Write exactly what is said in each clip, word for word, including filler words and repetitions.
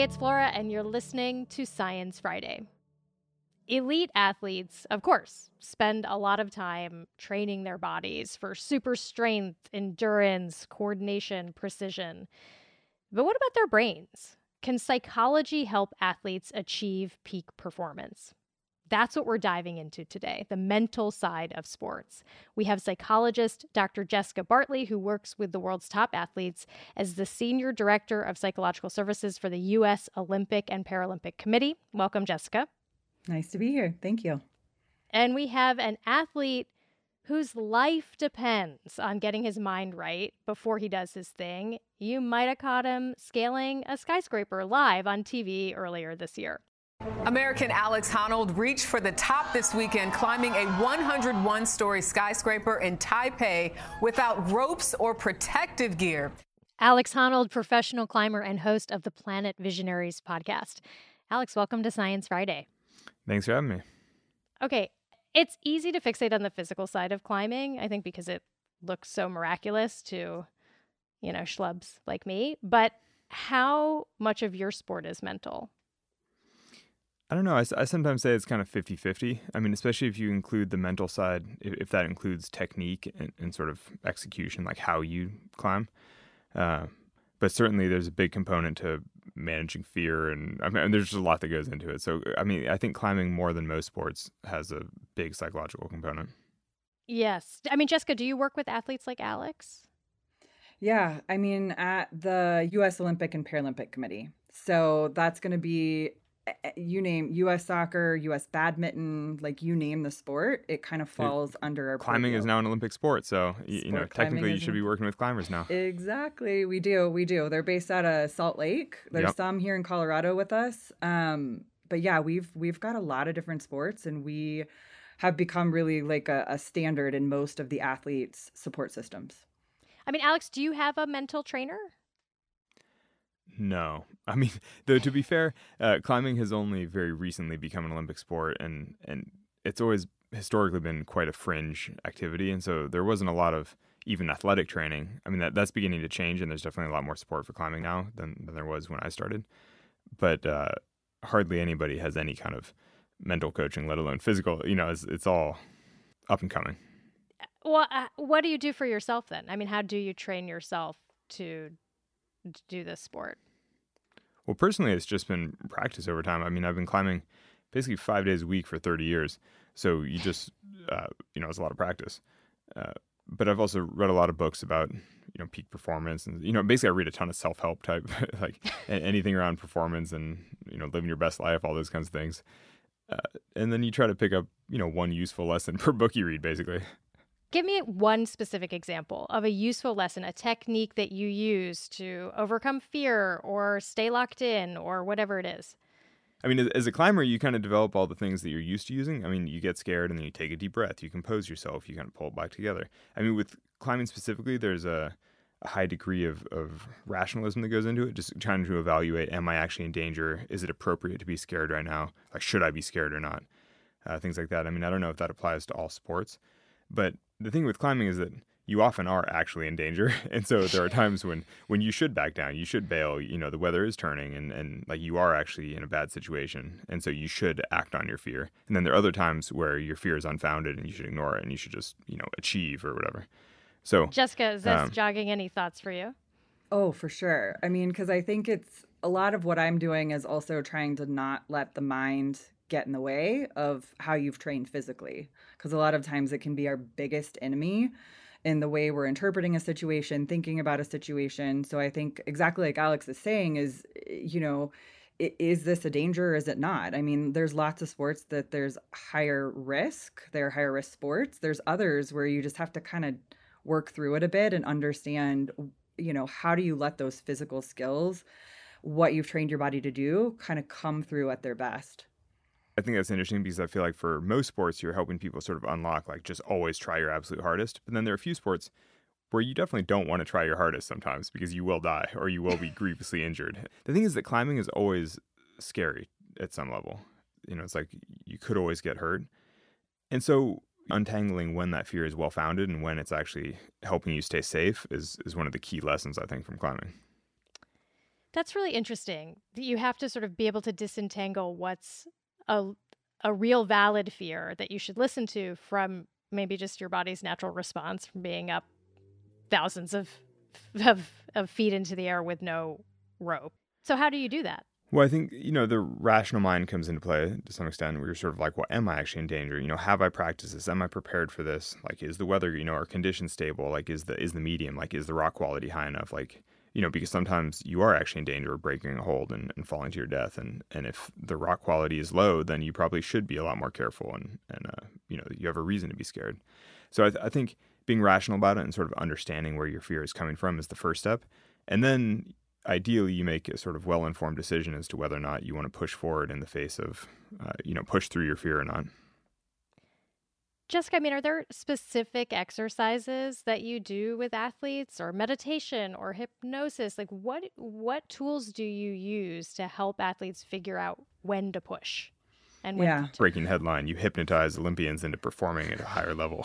Hey, it's Flora, and you're listening to Science Friday. Elite athletes, of course, spend a lot of time training their bodies for super strength, endurance, coordination, precision. But what about their brains? Can psychology help athletes achieve peak performance? That's what we're diving into today, the mental side of sports. We have psychologist Doctor Jessica Bartley, who works with the world's top athletes as the Senior Director of Psychological Services for the U S Olympic and Paralympic Committee. Welcome, Jessica. Nice to be here. Thank you. And we have an athlete whose life depends on getting his mind right before he does his thing. You might have caught him scaling a skyscraper live on T V earlier this year. American Alex Honnold reached for the top this weekend, climbing a one hundred one story skyscraper in Taipei without ropes or protective gear. Alex Honnold, professional climber and host of the Planet Visionaries podcast. Alex, welcome to Science Friday. Thanks for having me. Okay, it's easy to fixate on the physical side of climbing, I think because it looks so miraculous to, you know, schlubs like me. But how much of your sport is mental? I don't know. I, I sometimes say it's kind of fifty-fifty. I mean, especially if you include the mental side, if, if that includes technique and, and sort of execution, like how you climb. Uh, but certainly there's a big component to managing fear, and I mean, there's just a lot that goes into it. So, I mean, I think climbing more than most sports has a big psychological component. Yes. I mean, Jessica, do you work with athletes like Alex? Yeah. I mean, at the U S Olympic and Paralympic Committee. So that's going to be, you name U S soccer, U S badminton, like you name the sport, it kind of falls yeah. under our climbing purview. Is now an Olympic sport, so sport you know technically you should be working with climbers now. Exactly, we do, we do. They're based out of Salt Lake. There's yep. some here in Colorado with us, um, but yeah, we've we've got a lot of different sports, and we have become really like a, a standard in most of the athletes' support systems. I mean, Alex, do you have a mental trainer? No. I mean, though, to be fair, uh, climbing has only very recently become an Olympic sport, and, and it's always historically been quite a fringe activity. And so there wasn't a lot of even athletic training. I mean, that that's beginning to change, and there's definitely a lot more support for climbing now than, than there was when I started. But uh, hardly anybody has any kind of mental coaching, let alone physical. You know, it's, it's all up and coming. Well, uh, what do you do for yourself then? I mean, how do you train yourself to to do this sport? Well, personally, it's just been practice over time. I mean, I've been climbing basically five days a week for thirty years. So you just, uh, you know, it's a lot of practice. Uh, but I've also read a lot of books about, you know, peak performance. And, you know, basically I read a ton of self-help type, like anything around performance and, you know, living your best life, all those kinds of things. Uh, and then you try to pick up, you know, one useful lesson per book you read, basically. Give me one specific example of a useful lesson, a technique that you use to overcome fear or stay locked in or whatever it is. I mean, as a climber, you kind of develop all the things that you're used to using. I mean, you get scared and then you take a deep breath. You compose yourself. You kind of pull it back together. I mean, with climbing specifically, there's a, a high degree of, of rationalism that goes into it, just trying to evaluate, am I actually in danger? Is it appropriate to be scared right now? Like, should I be scared or not? Uh, things like that. I mean, I don't know if that applies to all sports, but the thing with climbing is that you often are actually in danger. And so there are times when, when you should back down, you should bail, you know, the weather is turning and, and like you are actually in a bad situation. And so you should act on your fear. And then there are other times where your fear is unfounded and you should ignore it and you should just, you know, achieve or whatever. So Jessica, is this um, jogging any thoughts for you? Oh, for sure. I mean, because I think it's a lot of what I'm doing is also trying to not let the mind get in the way of how you've trained physically. Because a lot of times it can be our biggest enemy in the way we're interpreting a situation, thinking about a situation. So I think exactly like Alex is saying is, you know, is this a danger or is it not? I mean, there's lots of sports that there's higher risk. They're higher risk sports. There's others where you just have to kind of work through it a bit and understand, you know, how do you let those physical skills, what you've trained your body to do, kind of come through at their best. I think that's interesting because I feel like for most sports, you're helping people sort of unlock, like, just always try your absolute hardest. But then there are a few sports where you definitely don't want to try your hardest sometimes because you will die or you will be grievously injured. The thing is that climbing is always scary at some level. You know, it's like you could always get hurt. And so untangling when that fear is well-founded and when it's actually helping you stay safe is, is one of the key lessons, I think, from climbing. That's really interesting. You have to sort of be able to disentangle what's a, a real valid fear that you should listen to from maybe just your body's natural response from being up thousands of, of, of feet into the air with no rope. So how do you do that? Well, I think, you know, the rational mind comes into play to some extent where you're sort of like, well, am I actually in danger? You know, have I practiced this? Am I prepared for this? Like, is the weather, you know, are conditions stable? Like, is the is the medium? Like, is the rock quality high enough? Like, you know, because sometimes you are actually in danger of breaking a hold and, and falling to your death. And, and if the rock quality is low, then you probably should be a lot more careful and, and uh, you know, you have a reason to be scared. So I, th- I think being rational about it and sort of understanding where your fear is coming from is the first step. And then ideally, you make a sort of well-informed decision as to whether or not you want to push forward in the face of, uh, you know, push through your fear or not. Jessica, I mean, are there specific exercises that you do with athletes or meditation or hypnosis? Like what what tools do you use to help athletes figure out when to push? And when Yeah. to? Breaking headline, you hypnotize Olympians into performing at a higher level.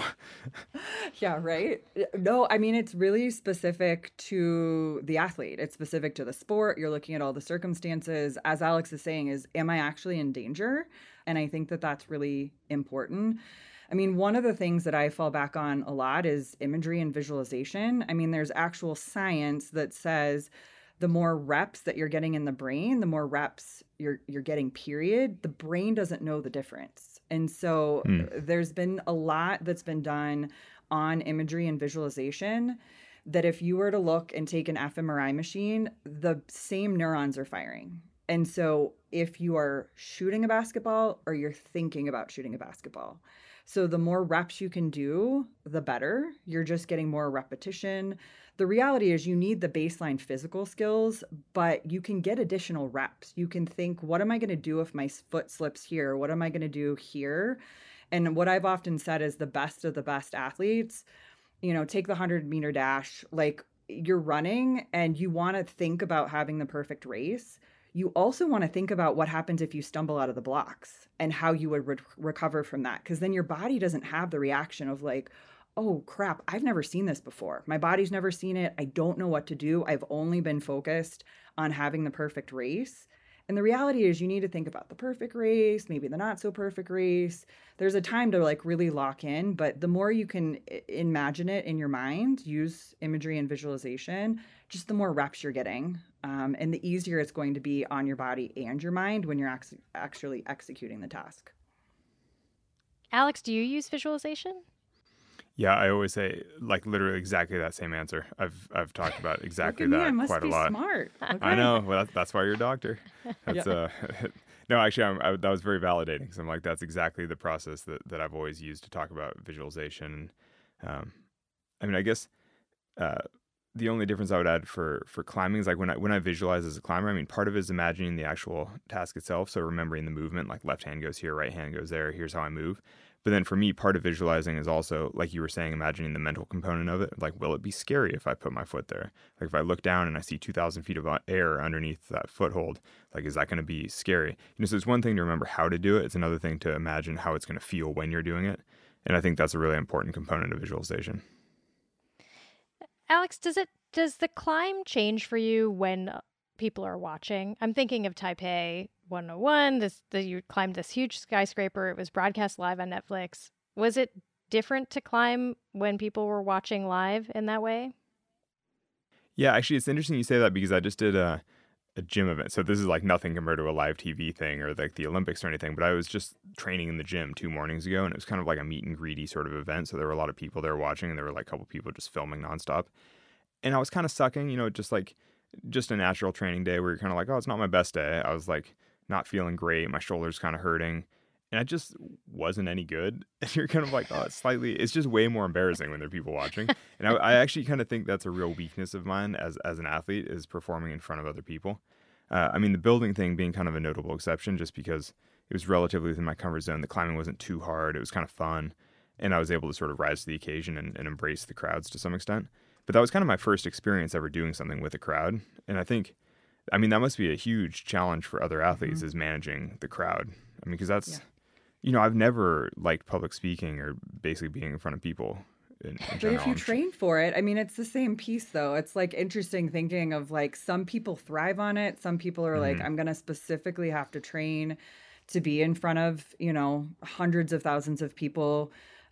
Yeah, right. No, I mean, it's really specific to the athlete. It's specific to the sport. You're looking at all the circumstances. As Alex is saying, is am I actually in danger? And I think that that's really important. I mean, one of the things that I fall back on a lot is imagery and visualization. I mean, there's actual science that says the more reps that you're getting in the brain, the more reps you're you're getting, period. The brain doesn't know the difference. And so Hmm. there's been a lot that's been done on imagery and visualization that if you were to look and take an fMRI machine, the same neurons are firing. And so if you are shooting a basketball or you're thinking about shooting a basketball, so the more reps you can do, the better. You're just getting more repetition. The reality is you need the baseline physical skills, but you can get additional reps. You can think, what am I going to do if my foot slips here? What am I going to do here? And what I've often said is the best of the best athletes, you know, take the one hundred meter dash, like you're running and you want to think about having the perfect race. You also want to think about what happens if you stumble out of the blocks and how you would re- recover from that. Because then your body doesn't have the reaction of like, oh crap, I've never seen this before. My body's never seen it. I don't know what to do. I've only been focused on having the perfect race. And the reality is you need to think about the perfect race, maybe the not so perfect race. There's a time to like really lock in, but the more you can imagine it in your mind, use imagery and visualization, just the more reps you're getting. Um, and the easier it's going to be on your body and your mind when you're ac- actually executing the task. Alex, do you use visualization? Yeah, I always say like literally exactly that same answer. I've I've talked about exactly Look at that me, I must quite be a lot. smart. Okay. I know. Well, that's, that's why you're a doctor. That's Yeah. uh, no, actually, I'm, I, that was very validating because I'm like, that's exactly the process that, that I've always used to talk about visualization. Um, I mean, I guess uh, the only difference I would add for for climbing is like when I when I visualize as a climber, I mean, part of it is imagining the actual task itself. So remembering the movement, like left hand goes here, right hand goes there. Here's how I move. But then for me, part of visualizing is also, like you were saying, imagining the mental component of it. Like, will it be scary if I put my foot there? Like, if I look down and I see two thousand feet of air underneath that foothold, like, is that going to be scary? You know, so it's one thing to remember how to do it. It's another thing to imagine how it's going to feel when you're doing it. And I think that's a really important component of visualization. Alex, does it does the climb change for you when people are watching? I'm thinking of Taipei one oh one. This the, you climbed this huge skyscraper. It was broadcast live on Netflix. Was it different to climb when people were watching live in that way? Yeah, actually, it's interesting you say that because I just did a, a gym event. So this is like nothing compared to a live T V thing or like the Olympics or anything. But I was just training in the gym two mornings ago, and it was kind of like a meet and greety sort of event. So there were a lot of people there watching, and there were like a couple people just filming nonstop. And I was kind of sucking, you know, just like just a natural training day where you're kind of like, oh, it's not my best day. I was like not feeling great. My shoulder's kind of hurting. And I just wasn't any good. And you're kind of like, oh, it's slightly, it's just way more embarrassing when there are people watching. And I, I actually kind of think that's a real weakness of mine as, as an athlete is performing in front of other people. Uh, I mean, the building thing being kind of a notable exception just because it was relatively within my comfort zone. The climbing wasn't too hard. It was kind of fun. And I was able to sort of rise to the occasion and, and embrace the crowds to some extent. But that was kind of my first experience ever doing something with a crowd. And I think, I mean, that must be a huge challenge for other athletes mm-hmm. is managing the crowd. I mean, because that's, yeah. you know, I've never liked public speaking or basically being in front of people. In, in But general. if you train for it, I mean, it's the same piece though. It's like interesting thinking of like some people thrive on it. Some people are like, Mhm. I'm going to specifically have to train to be in front of, you know, hundreds of thousands of people.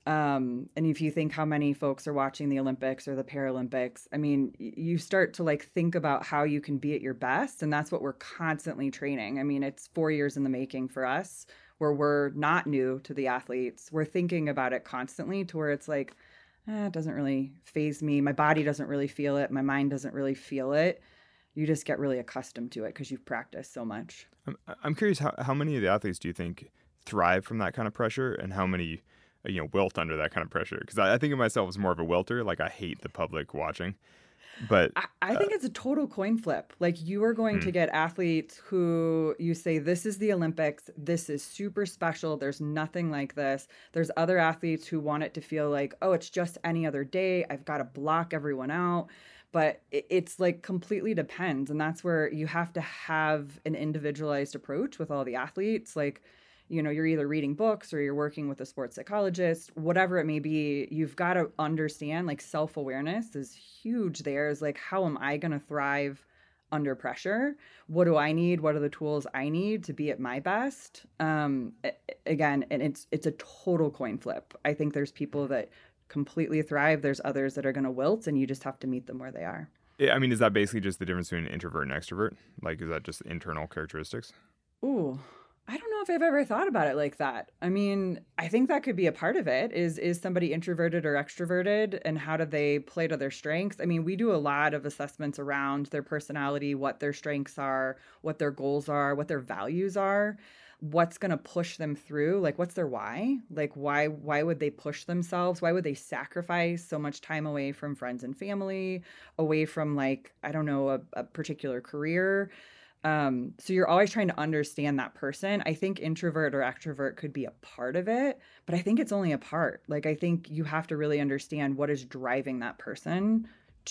Um, and if you think how many folks are watching the Olympics or the Paralympics, I mean, y- you start to like think about how you can be at your best. And that's what we're constantly training. I mean, it's four years in the making for us where we're not new to the athletes. We're thinking about it constantly to where it's like, eh, it doesn't really phase me. My body doesn't really feel it. My mind doesn't really feel it. You just get really accustomed to it because you've practiced so much. I'm, I'm curious, how, how many of the athletes do you think thrive from that kind of pressure, and how many, uh, you know, wilt under that kind of pressure? Because I, I think of myself as more of a welter. Like, I hate the public watching. But I, I think uh, it's a total coin flip. Like you are going hmm. to get athletes who you say, this is the Olympics. This is super special. There's nothing like this. There's other athletes who want it to feel like, oh, it's just any other day. I've got to block everyone out. But it, it's like completely depends. And that's where you have to have an individualized approach with all the athletes. Like, you know, you're either reading books or you're working with a sports psychologist, whatever it may be. You've got to understand, like, self-awareness is huge there. Is like, how am I going to thrive under pressure? What do I need? What are the tools I need to be at my best? Um, a- again, and it's it's a total coin flip. I think there's people that completely thrive. There's others that are going to wilt, and you just have to meet them where they are. Yeah, I mean, is that basically just the difference between an introvert and extrovert? Like, is that just internal characteristics? Ooh, I don't know if I've ever thought about it like that. I mean, I think that could be a part of it. Is is somebody introverted or extroverted, and how do they play to their strengths? I mean, we do a lot of assessments around their personality, what their strengths are, what their goals are, what their values are, what's going to push them through, like what's their why? Like why why would they push themselves? Why would they sacrifice so much time away from friends and family, away from like, I don't know, a, a particular career? Um, so you're always trying to understand that person. I think introvert or extrovert could be a part of it, but I think it's only a part. Like, I think you have to really understand what is driving that person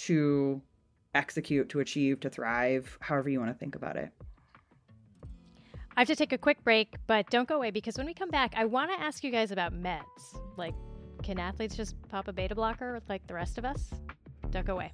to execute, to achieve, to thrive, however you want to think about it. I have to take a quick break, but don't go away, because when we come back, I want to ask you guys about meds. Like, can athletes just pop a beta blocker like the rest of us? Don't go away.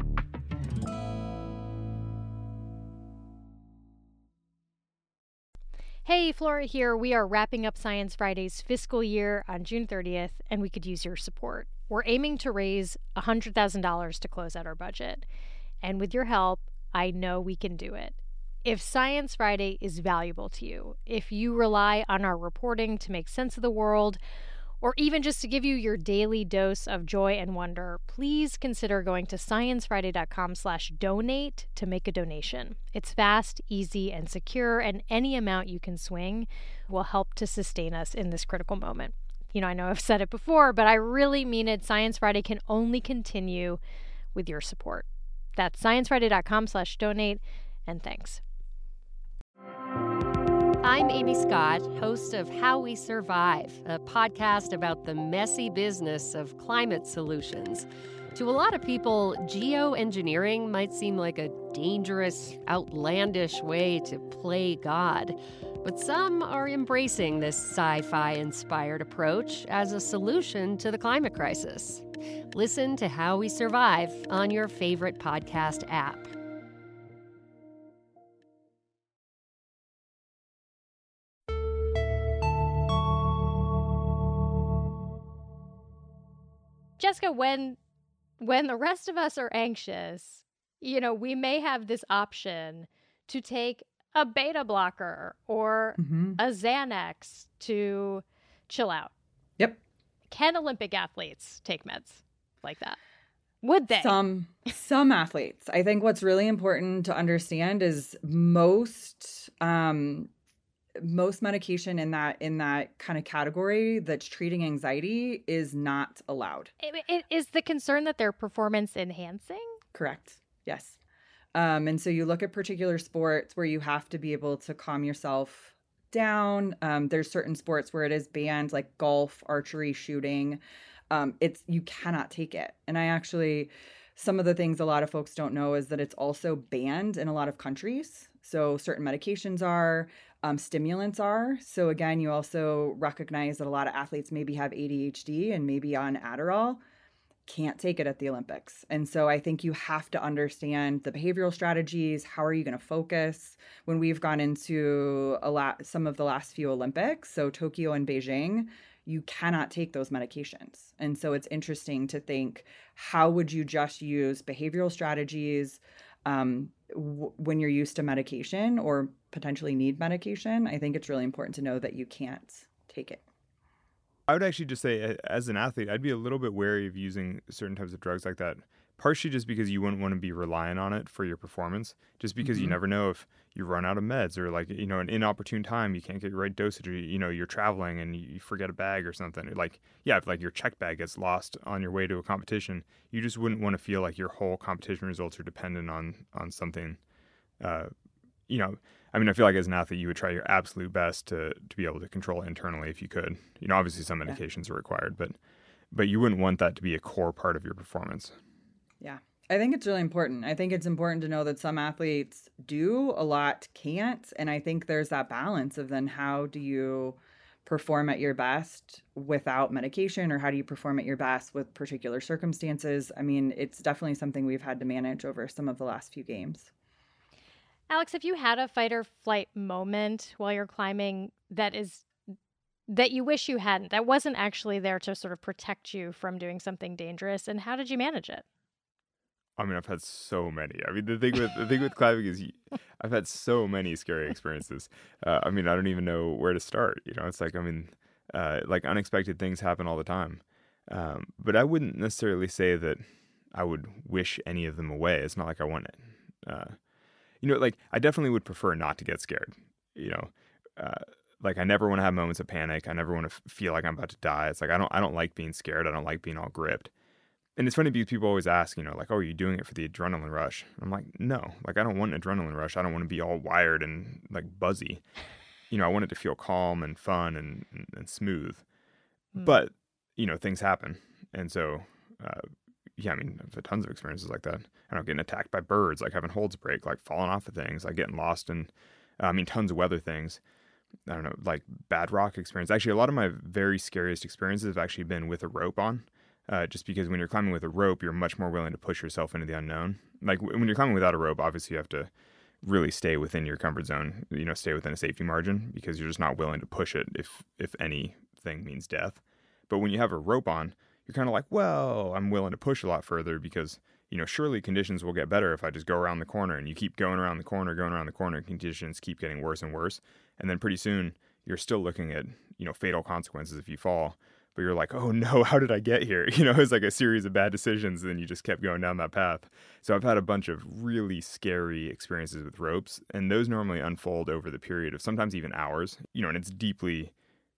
Hey, Flora here. We are wrapping up Science Friday's fiscal year on June thirtieth, and we could use your support. We're aiming to raise one hundred thousand dollars to close out our budget. And with your help, I know we can do it. If Science Friday is valuable to you, if you rely on our reporting to make sense of the world, or even just to give you your daily dose of joy and wonder, please consider going to sciencefriday.com slash donate to make a donation. It's fast, easy, and secure, and any amount you can swing will help to sustain us in this critical moment. You know, I know I've said it before, but I really mean it. Science Friday can only continue with your support. That's sciencefriday.com slash donate, and thanks. I'm Amy Scott, host of How We Survive, a podcast about the messy business of climate solutions. To a lot of people, geoengineering might seem like a dangerous, outlandish way to play God. But some are embracing this sci-fi inspired approach as a solution to the climate crisis. Listen to How We Survive on your favorite podcast app. Jessica, when when the rest of us are anxious, you know, we may have this option to take a beta blocker or Mm-hmm. a Xanax to chill out. Yep. Can Olympic athletes take meds like that? Would they? Some some athletes. I think what's really important to understand is most um, most medication in that in that kind of category that's treating anxiety is not allowed. It, it, is the concern that they're performance enhancing? Correct. Yes. Um, and so you look at particular sports where you have to be able to calm yourself down. Um, there's certain sports where it is banned, like golf, archery, shooting. Um, it's you cannot take it. And I actually, some of the things a lot of folks don't know is that it's also banned in a lot of countries. So certain medications are, um, stimulants are. So again, you also recognize that a lot of athletes maybe have A D H D and maybe on Adderall. can't take it at the Olympics. And so I think you have to understand the behavioral strategies. How are you going to focus? When we've gone into a lot, some of the last few Olympics, so Tokyo and Beijing, you cannot take those medications. And so it's interesting to think, how would you just use behavioral strategies um, w- when you're used to medication or potentially need medication? I think it's really important to know that you can't take it. I would actually just say, as an athlete, I'd be a little bit wary of using certain types of drugs like that, partially just because you wouldn't want to be reliant on it for your performance, just because mm-hmm. you never know if you run out of meds or, like, you know, an inopportune time, you can't get the right dosage, or, you know, you're traveling and you forget a bag or something. Like, yeah, if, like, your check bag gets lost on your way to a competition, you just wouldn't want to feel like your whole competition results are dependent on, on something, uh, you know, I mean, I feel like as an athlete, you would try your absolute best to, to be able to control it internally if you could. You know, obviously some medications yeah. are required, but but you wouldn't want that to be a core part of your performance. Yeah, I think it's really important. I think it's important to know that some athletes do, a lot can't. And I think there's that balance of then how do you perform at your best without medication, or how do you perform at your best with particular circumstances? I mean, it's definitely something we've had to manage over some of the last few games. Alex, have you had a fight or flight moment while you're climbing that is that you wish you hadn't, that wasn't actually there to sort of protect you from doing something dangerous, and how did you manage it? I mean, I've had so many. I mean, the thing with the thing with climbing is, you, I've had so many scary experiences. Uh, I mean, I don't even know where to start. You know, it's like, I mean, uh, like unexpected things happen all the time. Um, but I wouldn't necessarily say that I would wish any of them away. It's not like I want it. Uh, You know, like, I definitely would prefer not to get scared, you know, uh, like, I never want to have moments of panic. I never want to f- feel like I'm about to die. It's like, I don't, I don't like being scared. I don't like being all gripped. And it's funny because people always ask, you know, like, oh, are you doing it for the adrenaline rush? I'm like, no, like, I don't want an adrenaline rush. I don't want to be all wired and, like, buzzy. You know, I want it to feel calm and fun and, and, and smooth. Mm. But, you know, things happen. And so, uh, yeah, I mean, I've had tons of experiences like that. I don't know, getting attacked by birds, like having holds break, like falling off of things, like getting lost in, uh, I mean, tons of weather things. I don't know, like bad rock experience. Actually, a lot of my very scariest experiences have actually been with a rope on, uh, just because when you're climbing with a rope, you're much more willing to push yourself into the unknown. Like when you're climbing without a rope, obviously you have to really stay within your comfort zone, you know, stay within a safety margin, because you're just not willing to push it if, if anything means death. But when you have a rope on, you're kind of like, well, I'm willing to push a lot further because, you know, surely conditions will get better if I just go around the corner. And you keep going around the corner, going around the corner, and conditions keep getting worse and worse. And then pretty soon you're still looking at, you know, fatal consequences if you fall. But you're like, oh no, how did I get here? You know, it's like a series of bad decisions, and then you just kept going down that path. So I've had a bunch of really scary experiences with ropes, and those normally unfold over the period of sometimes even hours, you know, and it's deeply,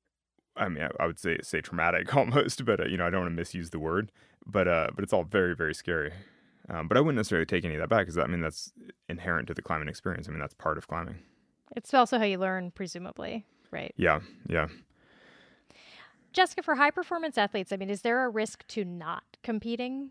I mean, I would say say traumatic almost, but, uh, you know, I don't want to misuse the word, but uh, but it's all very, very scary. Um, but I wouldn't necessarily take any of that back, because I mean, that's inherent to the climbing experience. I mean, that's part of climbing. It's also how you learn, presumably, right? Yeah, yeah. Jessica, for high performance athletes, I mean, is there a risk to not competing?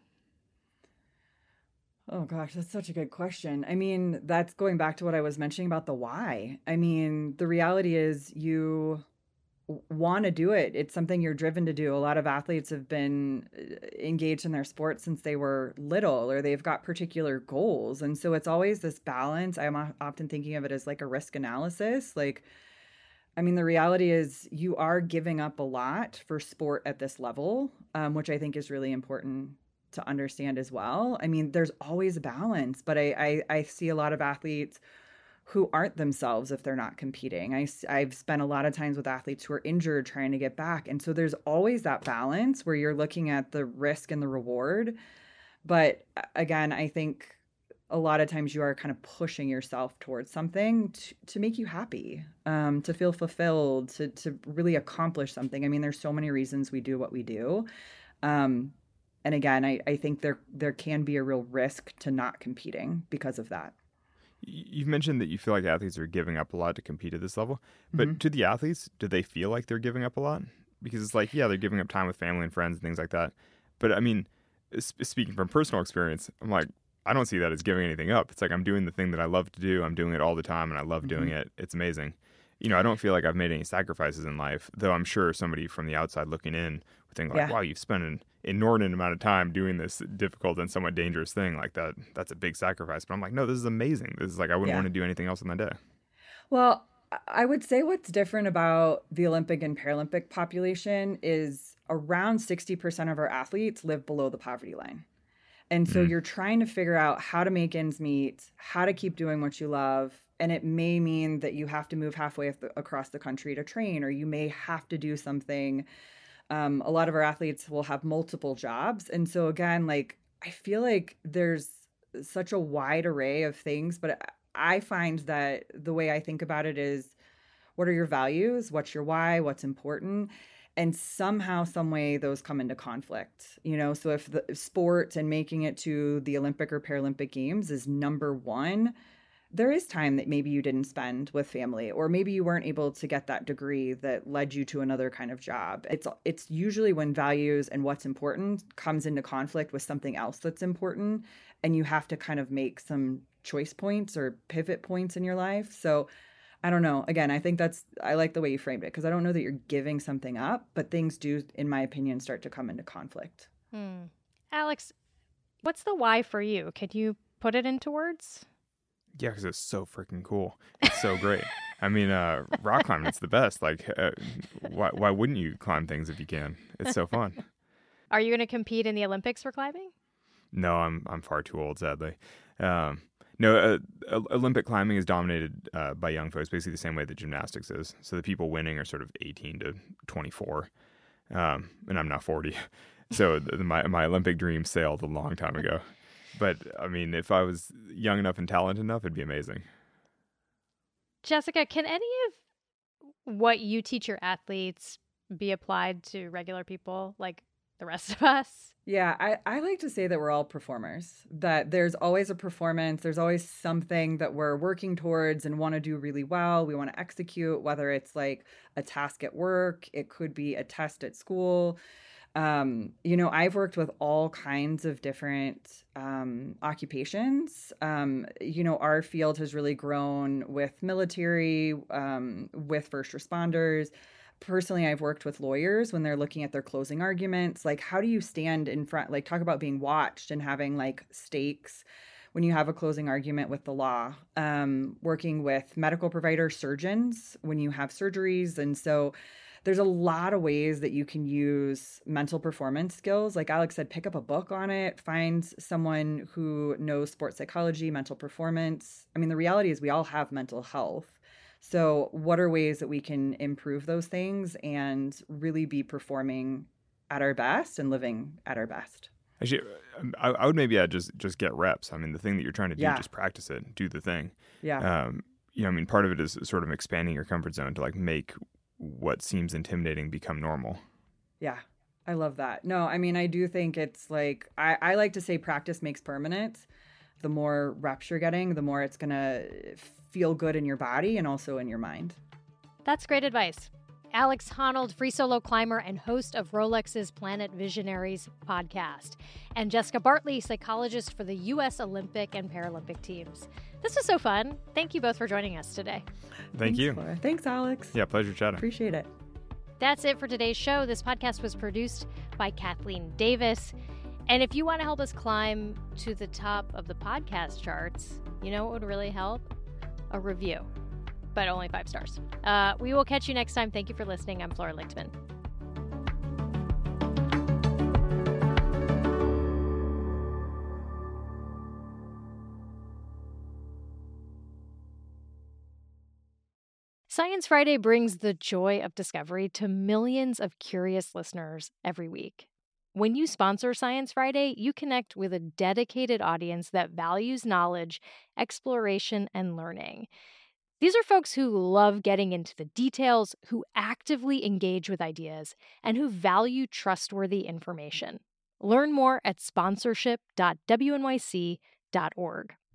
Oh gosh, that's such a good question. I mean, that's going back to what I was mentioning about the why. I mean, the reality is you want to do it. It's something you're driven to do. A lot of athletes have been engaged in their sport since they were little, or they've got particular goals. And so it's always this balance. I'm often thinking of it as like a risk analysis. Like, I mean, the reality is you are giving up a lot for sport at this level, um, which I think is really important to understand as well. I mean, there's always a balance, but I, I, I see a lot of athletes who aren't themselves if they're not competing. I, I've spent a lot of times with athletes who are injured trying to get back. And so there's always that balance where you're looking at the risk and the reward. But again, I think a lot of times you are kind of pushing yourself towards something to, to make you happy, um, to feel fulfilled, to to really accomplish something. I mean, there's so many reasons we do what we do. Um, and again, I, I think there there can be a real risk to not competing because of that. You've mentioned that you feel like athletes are giving up a lot to compete at this level, but mm-hmm. to the athletes, do they feel like they're giving up a lot? Because it's like, yeah, they're giving up time with family and friends and things like that. But I mean, speaking from personal experience, I'm like, I don't see that as giving anything up. It's like, I'm doing the thing that I love to do. I'm doing it all the time, and I love mm-hmm. doing it. It's amazing. You know, I don't feel like I've made any sacrifices in life, though I'm sure somebody from the outside looking in would think like, Yeah. wow, you've spent an inordinate amount of time doing this difficult and somewhat dangerous thing like that. That's a big sacrifice. But I'm like, no, this is amazing. This is like, I wouldn't Yeah. want to do anything else on my day. Well, I- I would say what's different about the Olympic and Paralympic population is around sixty percent of our athletes live below the poverty line. And so Mm. you're trying to figure out how to make ends meet, how to keep doing what you love. And it may mean that you have to move halfway af- across the country to train, or you may have to do something. Um, a lot of our athletes will have multiple jobs. And so, again, like, I feel like there's such a wide array of things, but I find that the way I think about it is, what are your values? What's your why? What's important? And somehow, some way, those come into conflict. You know, so if the if sport and making it to the Olympic or Paralympic Games is number one, there is time that maybe you didn't spend with family, or maybe you weren't able to get that degree that led you to another kind of job. It's it's usually when values and what's important comes into conflict with something else that's important, and you have to kind of make some choice points or pivot points in your life. So I don't know. Again, I think that's, I like the way you framed it, because I don't know that you're giving something up, but things do, in my opinion, start to come into conflict. Hmm. Alex, what's the why for you? Can you put it into words? Yeah, because it's so freaking cool. It's so great. I mean, uh, rock climbing, it's the best. Like, uh, why, why wouldn't you climb things if you can? It's so fun. Are you going to compete in the Olympics for climbing? No, I'm I'm far too old, sadly. Um, no, uh, Olympic climbing is dominated uh, by young folks, basically the same way that gymnastics is. So the people winning are sort of eighteen to twenty-four, um, and I'm not forty. So the, my my Olympic dream sailed a long time ago. But I mean, if I was young enough and talented enough, it'd be amazing. Jessica, can any of what you teach your athletes be applied to regular people like the rest of us? Yeah, I, I like to say that we're all performers, that there's always a performance. There's always something that we're working towards and want to do really well. We want to execute, whether it's like a task at work, it could be a test at school. Um, you know, I've worked with all kinds of different um, occupations. Um, you know, our field has really grown with military, um, with first responders. Personally, I've worked with lawyers when they're looking at their closing arguments. Like, how do you stand in front, like, talk about being watched and having like stakes when you have a closing argument with the law. Um, working with medical providers, surgeons, when you have surgeries. And so there's a lot of ways that you can use mental performance skills. Like Alex said, pick up a book on it, find someone who knows sports psychology, mental performance. I mean, the reality is we all have mental health. So what are ways that we can improve those things and really be performing at our best and living at our best? Actually, I, I would maybe add just just get reps. I mean, the thing that you're trying to do, Yeah. just practice it, do the thing. Yeah. Um, you know, I mean, part of it is sort of expanding your comfort zone to like make what seems intimidating become normal. Yeah. I love that. No, I mean, I do think it's like, I, I like to say practice makes permanent. The more reps you're getting, the more it's going to feel good in your body and also in your mind. That's great advice. Alex Honnold, free solo climber and host of Rolex's Planet Visionaries podcast, and Jessica Bartley, psychologist for the U S Olympic and Paralympic teams. This was so fun. Thank you both for joining us today. Thank Thanks, you. Laura. Thanks, Alex. Yeah, pleasure chatting. Appreciate it. That's it for today's show. This podcast was produced by Kathleen Davis. And if you want to help us climb to the top of the podcast charts, you know what would really help? A review, but only five stars. Uh, we will catch you next time. Thank you for listening. I'm Flora Lichtman. Science Friday brings the joy of discovery to millions of curious listeners every week. When you sponsor Science Friday, you connect with a dedicated audience that values knowledge, exploration, and learning. These are folks who love getting into the details, who actively engage with ideas, and who value trustworthy information. Learn more at sponsorship dot w n y c dot org.